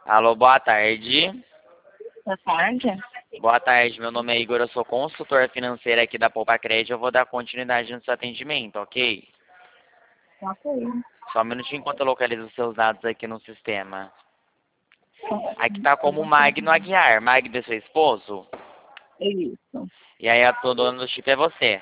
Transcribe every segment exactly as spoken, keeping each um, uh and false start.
Alô, boa tarde. Boa tarde. Boa tarde, meu nome é Igor, eu sou consultor financeiro aqui da Poupa Crédito. Eu vou dar continuidade no seu atendimento, ok? Ok. Só um minutinho enquanto eu localizo os seus dados aqui no sistema. Aqui tá como Magno Aguiar. Magno é seu esposo? Isso. E aí a dona do chip é você.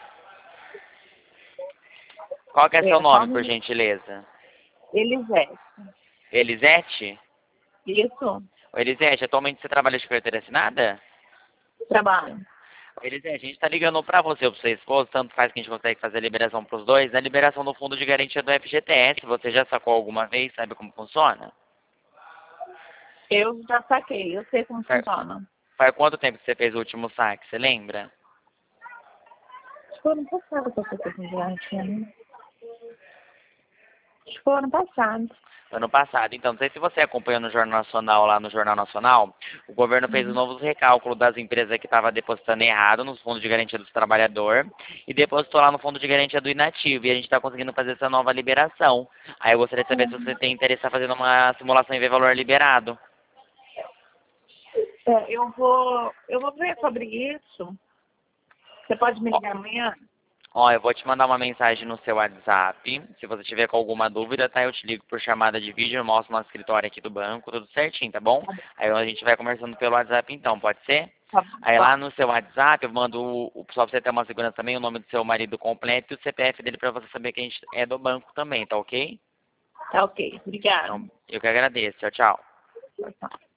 Qual que é seu É, só nome, um por minuto. gentileza? Elisete. Elisete? Isso. Ô, Elisete, atualmente você trabalha de carteira assinada? Trabalho. Ô, Elisete, a gente tá ligando pra você ou pro seu esposo, tanto faz que a gente consegue fazer a liberação pros dois, a liberação do fundo de garantia do F G T S. Você já sacou alguma vez? Sabe como funciona? Eu já saquei. Eu sei como Faz, funciona. faz quanto tempo que você fez o último saque? Você lembra? Acho que foi ano passado que eu fiquei com garantia, né? Acho que foi ano passado. Ano passado. Então, não sei se você acompanhou no Jornal Nacional, lá no Jornal Nacional, o governo fez um Uhum. novo recálculo das empresas que estavam depositando errado nos fundos de garantia do trabalhador e depositou lá no fundo de garantia do inativo. E a gente está conseguindo fazer essa nova liberação. Aí eu gostaria de saber se você tem interesse em fazer uma simulação e ver valor liberado. É, eu vou. Eu vou ver sobre isso. Você pode me Ó, ligar amanhã? ó, eu vou te mandar uma mensagem no seu WhatsApp. Se você tiver com alguma dúvida, tá? Eu te ligo por chamada de vídeo, eu mostro nosso escritório aqui do banco, tudo certinho, tá bom? Tá bom. Aí a gente vai conversando pelo WhatsApp então, pode ser? Tá bom. Aí lá Tá. no seu WhatsApp eu mando, o, o- só pra você ter uma segurança também, o nome do seu marido completo e o C P F dele pra você saber que a gente é do banco também, tá ok? Tá ok. Obrigada. Então, eu que agradeço. Tchau, tchau. Tchau, tchau.